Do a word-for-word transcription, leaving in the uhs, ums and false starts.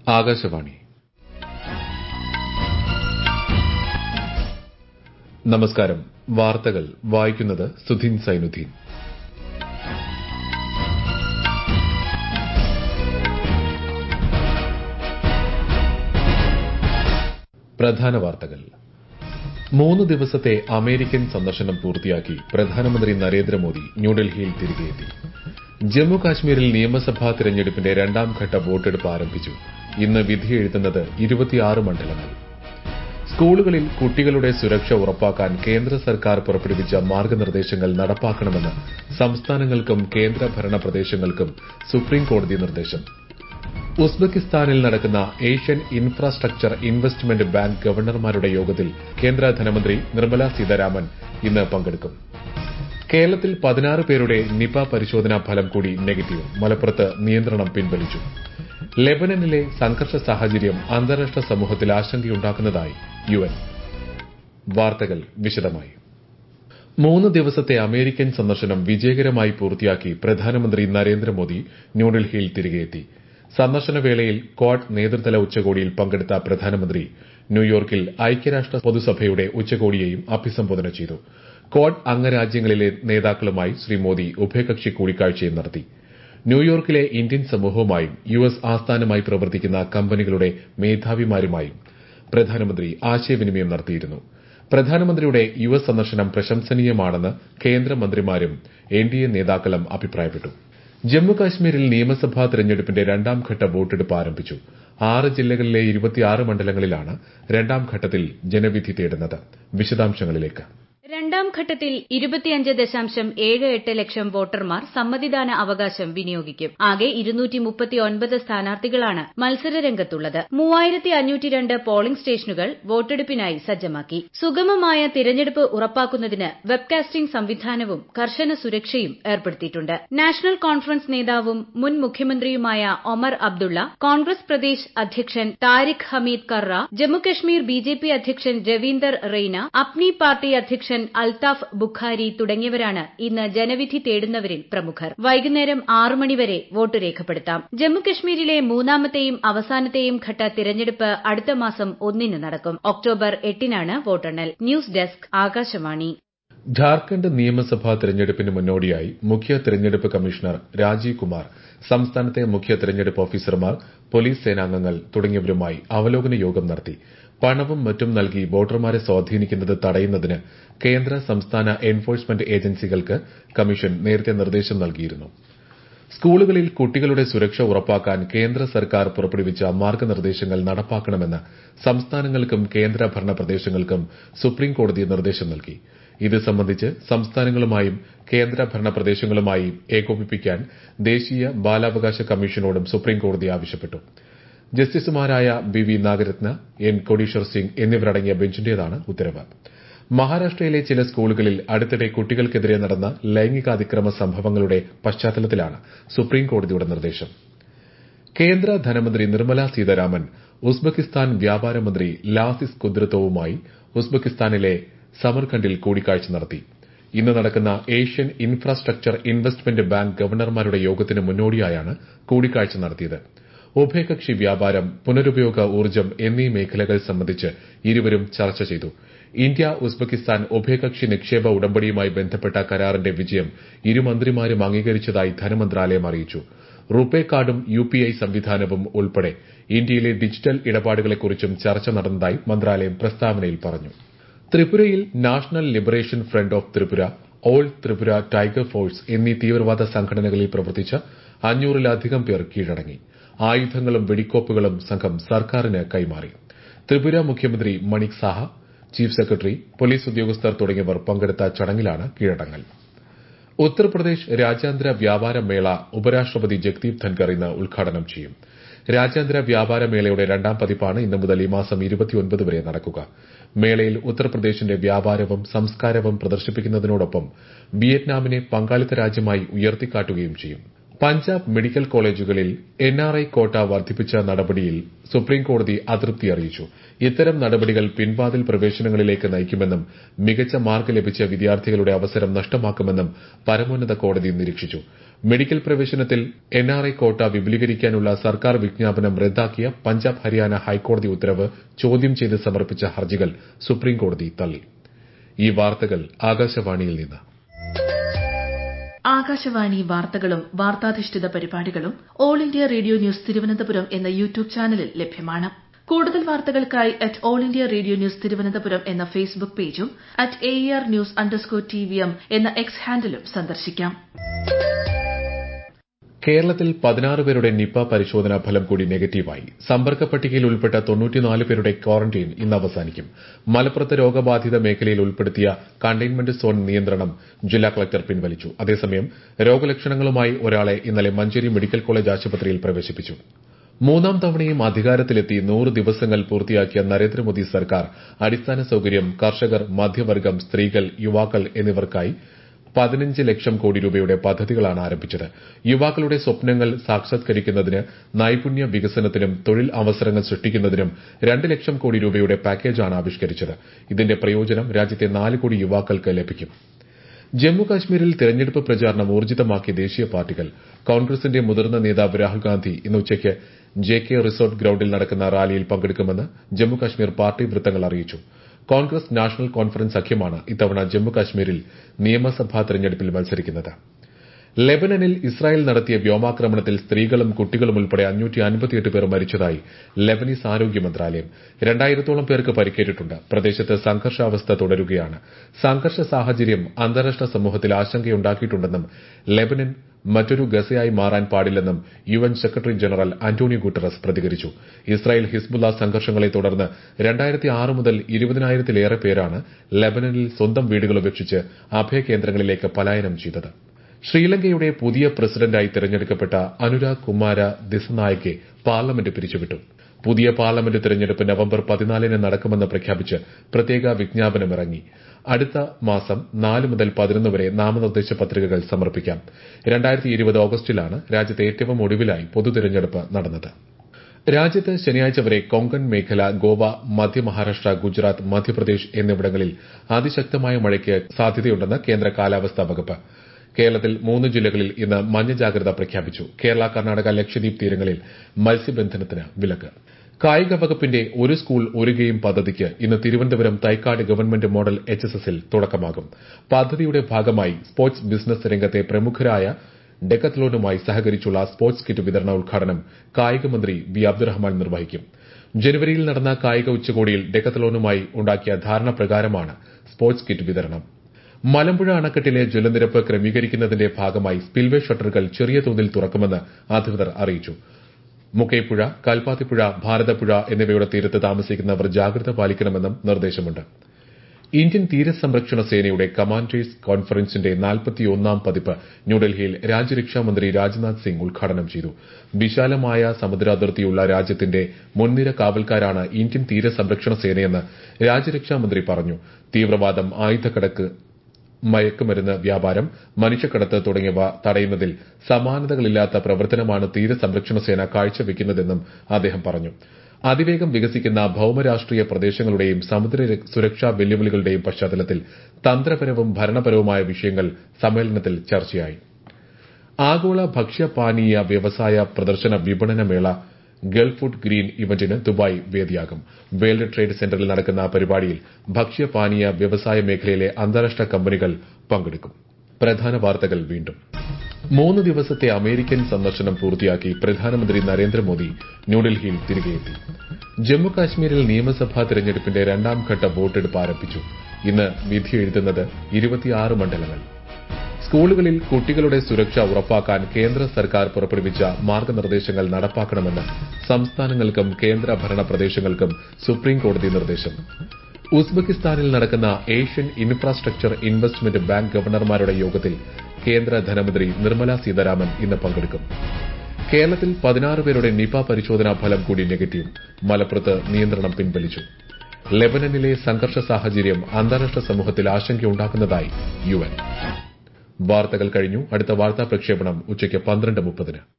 ആകാശവാണി. നമസ്കാരം. വാർത്തകൾ വായിക്കുന്നത് സുധീൻ സൈനുദ്ദീൻ. പ്രധാന വാർത്തകൾ. മൂന്ന് ദിവസത്തെ അമേരിക്കൻ സന്ദർശനം പൂർത്തിയാക്കി പ്രധാനമന്ത്രി നരേന്ദ്രമോദി ന്യൂഡൽഹിയിൽ തിരികെയെത്തി. ജമ്മു കാശ്മീരിൽ നിയമസഭാ തെരഞ്ഞെടുപ്പിന്റെ രണ്ടാം ഘട്ട വോട്ടെടുപ്പ് ആരംഭിച്ചു. ഇന്ന് വിധിയെഴുതുന്നത് ഇരുപത്തിയാറ് മണ്ഡലങ്ങൾ. സ്കൂളുകളിൽ കുട്ടികളുടെ സുരക്ഷ ഉറപ്പാക്കാൻ കേന്ദ്ര സർക്കാർ പുറപ്പെടുവിച്ച മാർഗനിർദ്ദേശങ്ങൾ നടപ്പാക്കണമെന്ന് സംസ്ഥാനങ്ങൾക്കും കേന്ദ്രഭരണ പ്രദേശങ്ങൾക്കും സുപ്രീംകോടതി നിർദ്ദേശം. ഉസ്ബെക്കിസ്ഥാനിൽ നടക്കുന്ന ഏഷ്യൻ ഇൻഫ്രാസ്ട്രക്ചർ ഇൻവെസ്റ്റ്മെന്റ് ബാങ്ക് ഗവർണർമാരുടെ യോഗത്തിൽ കേന്ദ്ര ധനമന്ത്രി നിർമ്മല സീതാരാമൻ ഇന്ന് പങ്കെടുക്കും. കേരളത്തിൽ പതിനാറ് പേരുടെ നിപ പരിശോധനാ ഫലം കൂടി നെഗറ്റീവ്. മലപ്പുറത്ത് നിയന്ത്രണം പിൻവലിച്ചു. ലെബനനിലെ സംഘർഷ സാഹചര്യം അന്താരാഷ്ട്ര സമൂഹത്തിൽ ആശങ്കയുണ്ടാക്കുന്നതായി യു എൻ. വാർത്തകൾ വിശദമായി. മൂന്ന് ദിവസത്തെ അമേരിക്കൻ സന്ദർശനം വിജയകരമായി പൂർത്തിയാക്കി പ്രധാനമന്ത്രി നരേന്ദ്രമോദി ന്യൂഡൽഹിയിൽ തിരികെയെത്തി. സന്ദർശനവേളയിൽ ക്വാഡ് നേതൃതല ഉച്ചകോടിയിൽ പങ്കെടുത്ത പ്രധാനമന്ത്രി ന്യൂയോർക്കിൽ ഐക്യരാഷ്ട്ര പൊതുസഭയുടെ ഉച്ചകോടിയെയും അഭിസംബോധന ചെയ്തു. ക്വാഡ് അംഗരാജ്യങ്ങളിലെ നേതാക്കളുമായി ശ്രീ മോദി ഉഭയകക്ഷി കൂടിക്കാഴ്ചയും നടത്തി. ന്യൂയോർക്കിലെ ഇന്ത്യൻ സമൂഹവുമായും യു എസ് ആസ്ഥാനമായി പ്രവർത്തിക്കുന്ന കമ്പനികളുടെ മേധാവിമാരുമായും പ്രധാനമന്ത്രി ആശയവിനിമയം നടത്തിയിരുന്നു. പ്രധാനമന്ത്രിയുടെ യു എസ് സന്ദർശനം പ്രശംസനീയമാണെന്ന് കേന്ദ്രമന്ത്രിമാരും എൻ ഡി എ നേതാക്കളും അഭിപ്രായപ്പെട്ടു. ജമ്മുകാശ്മീരിൽ നിയമസഭാ തെരഞ്ഞെടുപ്പിന്റെ രണ്ടാം ഘട്ട വോട്ടെടുപ്പ് ആരംഭിച്ചു. ആറ് ജില്ലകളിലെ ഇരുപത്തിയാറ് മണ്ഡലങ്ങളിലാണ് രണ്ടാം ഘട്ടത്തിൽ ജനവിധി തേടുന്നത്. വിശദാംശങ്ങളിലേക്ക്. രണ്ടാം ഘട്ടത്തിൽ ഇരുപത്തിയഞ്ച് ദശാംശം ഏഴ് എട്ട് ലക്ഷം വോട്ടർമാർ സമ്മതിദാന അവകാശം വിനിയോഗിക്കും. ആകെ ഇരുന്നൂറ്റി മുപ്പത്തിയൊൻപത് സ്ഥാനാർത്ഥികളാണ് മത്സരരംഗത്തുള്ളത്. മൂവായിരത്തി അഞ്ഞൂറ്റി രണ്ട് പോളിംഗ് സ്റ്റേഷനുകൾ വോട്ടെടുപ്പിനായി സജ്ജമാക്കി. സുഗമമായ തിരഞ്ഞെടുപ്പ് ഉറപ്പാക്കുന്നതിന് വെബ്കാസ്റ്റിംഗ് സംവിധാനവും കർശന സുരക്ഷയും ഏർപ്പെടുത്തിയിട്ടുണ്ട്. നാഷണൽ കോൺഫറൻസ് നേതാവും മുൻ മുഖ്യമന്ത്രിയുമായ ഒമർ അബ്ദുള്ള, കോൺഗ്രസ് പ്രദേശ് അധ്യക്ഷൻ താരിഖ് ഹമീദ് കർറ, ജമ്മുകശ്മീർ ബിജെപി അധ്യക്ഷൻ രവീന്ദർ റെയ്ന, അപ്നി പാർട്ടി അധ്യക്ഷൻ അൽതാഫ് ബുഖാരി തുടങ്ങിയവരാണ് ഇന്ന് ജനവിധി തേടുന്നവരിൽ പ്രമുഖർ. വൈകുന്നേരം ആറ് മണിവരെ വോട്ട് രേഖപ്പെടുത്താം. ജമ്മുകശ്മീരിലെ മൂന്നാമത്തെയും അവസാനത്തെയും ഘട്ട തിരഞ്ഞെടുപ്പ് അടുത്ത മാസം ഒന്നിന് നടക്കും. ഒക്ടോബർ എട്ടിനാണ് വോട്ടെണ്ണൽ. News desk Akashvani. ഝാർഖണ്ഡ് നിയമസഭാ തെരഞ്ഞെടുപ്പിന് മുന്നോടിയായി മുഖ്യ തെരഞ്ഞെടുപ്പ് കമ്മീഷണർ രാജീവ് കുമാർ സംസ്ഥാനത്തെ മുഖ്യ തെരഞ്ഞെടുപ്പ് ഓഫീസർമാർ, പോലീസ് സേനാംഗങ്ങൾ തുടങ്ങിയവരുമായി അവലോകന യോഗം നടത്തി. പണവും മറ്റും നൽകി വോട്ടർമാരെ സ്വാധീനിക്കുന്നത് തടയുന്നതിന് കേന്ദ്ര സംസ്ഥാന എൻഫോഴ്സ്മെന്റ് ഏജൻസികൾക്ക് കമ്മീഷൻ നേരത്തെ നിർദ്ദേശം നൽകിയിരുന്നു. സ്കൂളുകളിൽ കുട്ടികളുടെ സുരക്ഷ ഉറപ്പാക്കാൻ കേന്ദ്ര സർക്കാർ പുറപ്പെടുവിച്ച മാർഗനിർദ്ദേശങ്ങൾ നടപ്പാക്കണമെന്ന് സംസ്ഥാനങ്ങൾക്കും കേന്ദ്രഭരണ പ്രദേശങ്ങൾക്കും സുപ്രീംകോടതി നിർദ്ദേശം നൽകി. ഇത് സംബന്ധിച്ച് സംസ്ഥാനങ്ങളുമായും കേന്ദ്രഭരണ പ്രദേശങ്ങളുമായും ഏകോപിപ്പിക്കാൻ ദേശീയ ബാലാവകാശ കമ്മീഷനോടും സുപ്രീംകോടതി ആവശ്യപ്പെട്ടു. ജസ്റ്റിസുമാരായ B V Nagarathna, N Kotiswar Singh എന്നിവരടങ്ങിയ ബെഞ്ചിന്റേതാണ് ഉത്തരവ്. മഹാരാഷ്ട്രയിലെ ചില സ്കൂളുകളിൽ അടുത്തിടെ കുട്ടികൾക്കെതിരെ നടന്ന ലൈംഗികാതിക്രമ സംഭവങ്ങളുടെ പശ്ചാത്തലത്തിലാണ് സുപ്രീംകോടതിയുടെ നിർദ്ദേശം. കേന്ദ്ര ധനമന്ത്രി നിർമ്മല സീതാരാമൻ ഉസ്ബെക്കിസ്ഥാൻ വ്യാപാരമന്ത്രി ലാസിസ് കുദ്രത്തോവുമായി ഉസ്ബെക്കിസ്ഥാനിലെ സമർഖണ്ഡിൽ കൂടിക്കാഴ്ച നടത്തി. ഇന്ന് നടക്കുന്ന ഏഷ്യൻ ഇൻഫ്രാസ്ട്രക്ചർ ഇൻവെസ്റ്റ്മെന്റ് ബാങ്ക് ഗവർണർമാരുടെ യോഗത്തിന് മുന്നോടിയായാണ് കൂടിക്കാഴ്ച നടത്തിയത്. ഉഭയകക്ഷി വ്യാപാരം, പുനരുപയോഗ ഊർജ്ജം എന്നീ മേഖലകൾ സംബന്ധിച്ച് ഇരുവരും ചർച്ച ചെയ്തു. ഇന്ത്യ ഉസ്ബെക്കിസ്ഥാൻ ഉഭയകക്ഷി നിക്ഷേപ ഉടമ്പടിയുമായി ബന്ധപ്പെട്ട കരാറിന്റെ വിജയം ഇരുമന്ത്രിമാരും അംഗീകരിച്ചതായി ധനമന്ത്രാലയം അറിയിച്ചു. റുപേ കാർഡും യു പി ഐ സംവിധാനവും ഉൾപ്പെടെ ഇന്ത്യയിലെ ഡിജിറ്റൽ ഇടപാടുകളെക്കുറിച്ചും ചർച്ച നടന്നതായി മന്ത്രാലയം പ്രസ്താവനയിൽ പറഞ്ഞു. ത്രിപുരയിൽ National Liberation Front of Tripura, All Tripura Tiger Force എന്നീ തീവ്രവാദ സംഘടനകളിൽ പ്രവർത്തിച്ച അഞ്ഞൂറിലധികം പേർ കീഴടങ്ങി. ആയുധങ്ങളും വെടിക്കോപ്പുകളും സംഘം സർക്കാരിന് കൈമാറി. ത്രിപുര മുഖ്യമന്ത്രി Manik Saha, chief secretary, police ഉദ്യോഗസ്ഥർ തുടങ്ങിയവർ പങ്കെടുത്ത ചടങ്ങിലാണ് കീഴടങ്ങൽ. ഉത്തർപ്രദേശ് രാജ്യാന്തര വ്യാപാര മേള ഉപരാഷ്ട്രപതി ജഗ്ദീപ് ധൻകർ ഇന്ന് ഉദ്ഘാടനം ചെയ്യും. രാജ്യാന്തര വ്യാപാര മേളയുടെ രണ്ടാം പതിപ്പാണ് ഇന്നു മുതൽ ഈ മാസം ഇരുപത്തിയൊൻപത് വരെ നടക്കുക. മേളയിൽ ഉത്തർപ്രദേശിന്റെ വ്യാപാരവും സംസ്കാരവും പ്രദർശിപ്പിക്കുന്നതിനോടൊപ്പം വിയറ്റ്നാമിനെ പങ്കാളിത്ത രാജ്യമായി ഉയർത്തിക്കാട്ടുകയും ചെയ്യും. പഞ്ചാബ് മെഡിക്കൽ കോളേജുകളിൽ എൻ ആർ ഐ കോട്ട വർദ്ധിപ്പിച്ച നടപടിയിൽ സുപ്രീംകോടതി അതൃപ്തി അറിയിച്ചു. ഇത്തരം നടപടികൾ പിൻവാതിൽ പ്രവേശനങ്ങളിലേക്ക് നയിക്കുമെന്നും മികച്ച മാർക്ക് ലഭിച്ച വിദ്യാർത്ഥികളുടെ അവസരം നഷ്ടമാക്കുമെന്നും പരമോന്നത കോടതി നിരീക്ഷിച്ചു. മെഡിക്കൽ പ്രവേശനത്തിൽ എൻ ആർ ഐ കോട്ട വിപുലീകരിക്കാനുള്ള സർക്കാർ വിജ്ഞാപനം റദ്ദാക്കിയ പഞ്ചാബ് ഹരിയാന ഹൈക്കോടതി ഉത്തരവ് ചോദ്യം ചെയ്ത് സമർപ്പിച്ച ഹർജികൾ സുപ്രീംകോടതി തള്ളി. ഈ വാർത്തകൾ ആകാശവാണിയിൽ നിന്ന്. ആകാശവാണി വാർത്തകളും വാർത്താധിഷ്ഠിത പരിപാടികളും All India Radio News Thiruvananthapuram എന്ന യൂട്യൂബ് ചാനലിൽ ലഭ്യമാണ്. കൂടുതൽ വാർത്തകൾക്കായി at All India Radio News Thiruvananthapuram എന്ന ഫേസ്ബുക്ക് പേജും at A R News underscore T V M എന്ന എക്സ് ഹാൻഡിലും സന്ദർശിക്കാം. കേരളത്തിൽ പതിനാറ് പേരുടെ നിപ പരിശോധനാ ഫലം കൂടി നെഗറ്റീവായി. സമ്പർക്ക പട്ടികയിൽ ഉൾപ്പെട്ട തൊണ്ണൂറ്റിനാല് പേരുടെ ക്വാറന്റൈൻ ഇന്ന് അവസാനിക്കും. മലപ്പുറത്ത് രോഗബാധിത മേഖലയിൽ ഉൾപ്പെടുത്തിയ കണ്ടെയ്ൻമെന്റ് സോൺ നിയന്ത്രണം ജില്ലാ കളക്ടർ പിൻവലിച്ചു. അതേസമയം രോഗലക്ഷണങ്ങളുമായി ഒരാളെ ഇന്നലെ മഞ്ചേരി മെഡിക്കൽ കോളേജ് ആശുപത്രിയിൽ പ്രവേശിപ്പിച്ചു. മൂന്നാം തവണയും അധികാരത്തിലെത്തി നൂറ് ദിവസങ്ങൾ പൂർത്തിയാക്കിയ നരേന്ദ്രമോദി സർക്കാർ അടിസ്ഥാന സൌകര്യം, കർഷകർ, മധ്യവർഗം, സ്ത്രീകൾ, യുവാക്കൾ എന്നിവർക്കായി പതിനഞ്ച് ലക്ഷം കോടി രൂപയുടെ പദ്ധതികളാണ് ആരംഭിച്ചത്. യുവാക്കളുടെ സ്വപ്നങ്ങൾ സാക്ഷാത്കരിക്കുന്നതിന് നൈപുണ്യ വികസനത്തിനും തൊഴിൽ അവസരങ്ങൾ സൃഷ്ടിക്കുന്നതിനും രണ്ട് ലക്ഷം കോടി രൂപയുടെ പാക്കേജാണ് ആവിഷ്കരിച്ചത്. ഇതിന്റെ പ്രയോജനം രാജ്യത്തെ നാല് കോടി യുവാക്കൾക്ക് ലഭിക്കും. ജമ്മുകാശ്മീരിൽ തെരഞ്ഞെടുപ്പ് പ്രചാരണം ഊർജിതമാക്കി ദേശീയ പാർട്ടികൾ. കോൺഗ്രസിന്റെ മുതിർന്ന നേതാവ് രാഹുൽ ഗാന്ധി ഇന്ന് ഉച്ചയ്ക്ക് ജെ കെ റിസോർട്ട് ഗ്രൌണ്ടിൽ നടക്കുന്ന റാലിയിൽ പങ്കെടുക്കുമെന്ന് ജമ്മുകാശ്മീർ പാർട്ടി വൃത്തങ്ങൾ അറിയിച്ചു. കോൺഗ്രസ് നാഷണൽ കോൺഫറൻസ് സഖ്യമാണ് ഇത്തവണ ജമ്മുകാശ്മീരിൽ നിയമസഭാ തെരഞ്ഞെടുപ്പിൽ മത്സരിക്കുന്നത്. ലെബനനിൽ ഇസ്രായേൽ നടത്തിയ വ്യോമാക്രമണത്തിൽ സ്ത്രീകളും കുട്ടികളും ഉൾപ്പെടെ അഞ്ഞൂറ്റി അൻപത്തിയെട്ട് പേർ മരിച്ചതായി ലെബനീസ് ആരോഗ്യ മന്ത്രാലയം. രണ്ടായിരത്തോളം പേർക്ക് പരിക്കേറ്റിട്ടുണ്ട്. പ്രദേശത്ത് സംഘർഷാവസ്ഥ തുടരുകയാണ്. സംഘർഷ സാഹചര്യം അന്താരാഷ്ട്ര സമൂഹത്തിൽ ആശങ്കയുണ്ടാക്കിയിട്ടുണ്ടെന്നും ലെബനൻ മറ്റൊരു ഗസയായി മാറാൻ പാടില്ലെന്നും U N Secretary General Antonio Guterres പ്രതികരിച്ചു. ഇസ്രായേൽ ഹിസ്ബുള്ള സംഘർഷങ്ങളെ തുടർന്ന് രണ്ടായിരത്തി ആറ് മുതൽ ഇരുപതിനായിരത്തിലേറെ പേരാണ് ലെബനനിൽ സ്വന്തം വീടുകൾ ഉപേക്ഷിച്ച് അഭയകേന്ദ്രങ്ങളിലേക്ക് പലായനം ചെയ്തത്. ശ്രീലങ്കയുടെ പുതിയ പ്രസിഡന്റായി തെരഞ്ഞെടുക്കപ്പെട്ട അനുരാഗ് കുമാര ദിസനായകെ പാർലമെന്റ് പിരിച്ചുവിട്ടു. പുതിയ പാർലമെന്റ് തെരഞ്ഞെടുപ്പ് നവംബർ പതിനാലിന് നടക്കുമെന്ന് പ്രഖ്യാപിച്ച് പ്രത്യേക വിജ്ഞാപനമിറങ്ങി. അടുത്ത മാസം നാല് മുതൽ പതിനൊന്ന് വരെ നാമനിർദ്ദേശ പത്രികകൾ സമർപ്പിക്കാം. രണ്ടായിരത്തി ഇരുപത് ഓഗസ്റ്റിലാണ് രാജ്യത്തെ ഏറ്റവും ഒടുവിലായി പൊതുതെരഞ്ഞെടുപ്പ് നടന്നത്. രാജ്യത്ത് ശനിയാഴ്ച വരെ കൊങ്കൺ മേഖല, ഗോവ, മധ്യ മഹാരാഷ്ട്ര, ഗുജറാത്ത്, മധ്യപ്രദേശ് എന്നിവിടങ്ങളിൽ അതിശക്തമായ മഴയ്ക്ക് സാധ്യതയുണ്ടെന്ന് കേന്ദ്ര കാലാവസ്ഥാ വകുപ്പ്. കേരളത്തിൽ മൂന്ന് ജില്ലകളിൽ ഇന്ന് മഞ്ഞ ജാഗ്രത പ്രഖ്യാപിച്ചു. കേരള, കർണാടക, ലക്ഷദ്വീപ് തീരങ്ങളിൽ മത്സ്യബന്ധനത്തിന് വിലക്ക്. കായിക വകുപ്പിന്റെ ഒരു സ്കൂൾ ഒരു ഗെയിം പദ്ധതിക്ക് ഇന്ന് Thiruvananthapuram Thycaud government model H S എസിൽ തുടക്കമാകും. പദ്ധതിയുടെ ഭാഗമായി സ്പോർട്സ് ബിസിനസ് രംഗത്തെ പ്രമുഖരായ ഡെക്കത്ലോണുമായി സഹകരിച്ചുള്ള സ്പോർട്സ് കിറ്റ് വിതരണ ഉദ്ഘാടനം കായികമന്ത്രി വി അബ്ദുറഹ്മാൻ നിർവഹിക്കും. ജനുവരിയിൽ നടന്ന കായിക ഉച്ചകോടിയിൽ ഡെക്കത്ലോണുമായി ഉണ്ടാക്കിയ ധാരണ പ്രകാരമാണ് സ്പോർട്സ് കിറ്റ് വിതരണം. മലമ്പുഴ അണക്കെട്ടിലെ ജലനിരപ്പ് ക്രമീകരിക്കുന്നതിന്റെ ഭാഗമായി സ്പിൽവേ ഷട്ടറുകൾ ചെറിയ തോതിൽ തുറക്കുമെന്ന് അധികൃതർ അറിയിച്ചു. മുക്കൈപ്പുഴ, കൽപ്പാത്തിപ്പുഴ, ഭാരതപ്പുഴ എന്നിവയുടെ തീരത്ത് താമസിക്കുന്നവർ ജാഗ്രത പാലിക്കണമെന്നും നിർദ്ദേശമുണ്ട്. ഇന്ത്യൻ തീരസംരക്ഷണ സേനയുടെ കമാൻഡേഴ്സ് കോൺഫറൻസിന്റെ നാൽപ്പത്തിയൊന്നാം പതിപ്പ് ന്യൂഡൽഹിയിൽ രാജ്യരക്ഷാമന്ത്രി രാജ്നാഥ് സിംഗ് ഉദ്ഘാടനം ചെയ്തു. വിശാലമായ സമുദ്രാതിർത്തിയുള്ള രാജ്യത്തിന്റെ മുൻനിര കാവൽക്കാരാണ് ഇന്ത്യൻ തീരസംരക്ഷണ സേനയെന്ന് രാജ്യരക്ഷാമന്ത്രി പറഞ്ഞു. തീവ്രവാദം, ആയുധക്കടത്ത്, മയക്കുമരുന്ന് വ്യാപാരം, മനുഷ്യക്കടത്ത് തുടങ്ങിയവ തടയുന്നതിൽ സമാനതകളില്ലാത്ത പ്രവർത്തനമാണ് തീരസംരക്ഷണ സേന കാഴ്ചവെക്കുന്നതെന്നും അദ്ദേഹം പറഞ്ഞു. അതിവേഗം വികസിക്കുന്ന ഭൌമരാഷ്ട്രീയ പ്രദേശങ്ങളുടെയും സമുദ്ര സുരക്ഷാ വെല്ലുവിളികളുടെയും പശ്ചാത്തലത്തിൽ തന്ത്രപരവും ഭരണപരവുമായ വിഷയങ്ങൾ സമ്മേളനത്തിൽ ചർച്ചയായി. ആഗോള ഭക്ഷ്യപാനീയ വ്യവസായ പ്രദർശന വിപണന മേള ഗൾഫ് ഫുഡ് ഗ്രീൻ ഇവന്റിന് ദുബായ് വേദിയാകും. വേൾഡ് ട്രേഡ് സെന്ററിൽ നടക്കുന്ന പരിപാടിയിൽ ഭക്ഷ്യപാനീയ വ്യവസായ മേഖലയിലെ അന്താരാഷ്ട്ര കമ്പനികൾ പങ്കെടുക്കും. പ്രധാന വാർത്തകൾ വീണ്ടും. മൂന്ന് ദിവസത്തെ അമേരിക്കൻ സന്ദർശനം പൂർത്തിയാക്കി പ്രധാനമന്ത്രി നരേന്ദ്രമോദി ന്യൂഡൽഹിയിൽ തിരികെയെത്തി. ജമ്മുകാശ്മീരിൽ നിയമസഭാ തെരഞ്ഞെടുപ്പിന്റെ രണ്ടാം ഘട്ട വോട്ടെടുപ്പ് ആരംഭിച്ചു. ഇന്ന് വിധിയെഴുതുന്നത് ഇരുപത്തിയാറ് മണ്ഡലങ്ങൾ. സ്കൂളുകളിൽ കുട്ടികളുടെ സുരക്ഷ ഉറപ്പാക്കാൻ കേന്ദ്ര സർക്കാർ പുറപ്പെടുവിച്ച മാർഗനിർദ്ദേശങ്ങൾ നടപ്പാക്കണമെന്ന് സംസ്ഥാനങ്ങൾക്കും കേന്ദ്രഭരണ പ്രദേശങ്ങൾക്കും സുപ്രീംകോടതി നിർദ്ദേശം. ഉസ്ബെക്കിസ്ഥാനിൽ നടക്കുന്ന ഏഷ്യൻ ഇൻഫ്രാസ്ട്രക്ചർ ഇൻവെസ്റ്റ്മെന്റ് ബാങ്ക് ഗവർണർമാരുടെ യോഗത്തിൽ കേന്ദ്ര ധനമന്ത്രി നിർമ്മല സീതാരാമൻ ഇന്ന് പങ്കെടുക്കും. കേരളത്തിൽ പതിനാറ് പേരുടെ നിപ പരിശോധനാ ഫലം കൂടി നെഗറ്റീവ്. മലപ്പുറത്ത് നിയന്ത്രണം പിൻവലിച്ചു. ലെബനനിലെ സംഘർഷ സാഹചര്യം അന്താരാഷ്ട്ര സമൂഹത്തിൽ ആശങ്കയുണ്ടാക്കുന്നതായി യു എൻ. വാർത്തകൾ കഴിഞ്ഞു. അടുത്ത വാർത്താ പ്രക്ഷേപണം ഉച്ചയ്ക്ക് പന്ത്രണ്ട് മുപ്പതിന്.